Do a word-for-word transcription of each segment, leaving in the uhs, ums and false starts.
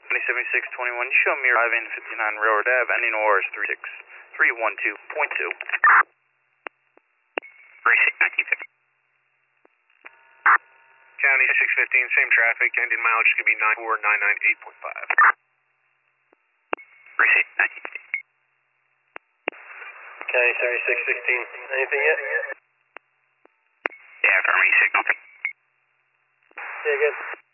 seventy-six twenty-one, you show me arriving fifty-nine Railroad Ave, ending O R is three six three one two point two. Receipt nineteen fifty. County six fifteen, same traffic, ending mileage is going to be nine four nine nine eight point five. Receipt nineteen fifty. County seventy-six sixteen, anything yet? Yeah, for me, signal. Yeah, good.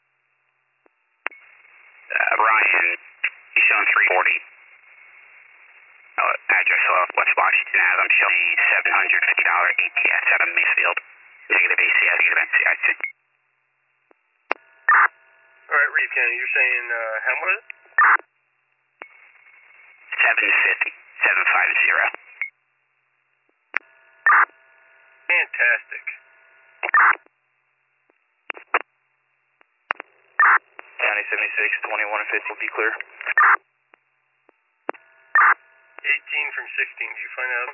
Uh, Ryan, he's showing three forty. Oh, address of West Washington Ave, I'm showing seven hundred fifty dollars A T S out of Macefield. Negative A C S, negative N C I C. Alright, Reeve County, you're saying, uh, how much is it? seven fifty, seven fifty. Fantastic. County seventy-six twenty-one and fifty will be clear. eighteen from sixteen, did you find out?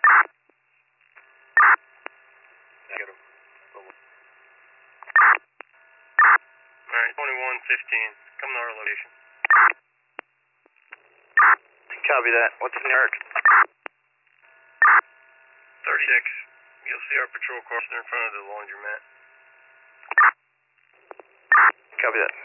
Negative. Alright, twenty-one fifteen, come to our location. Copy that. What's in New York? thirty-six. You'll see our patrol cars in front of the laundromat. Copy that.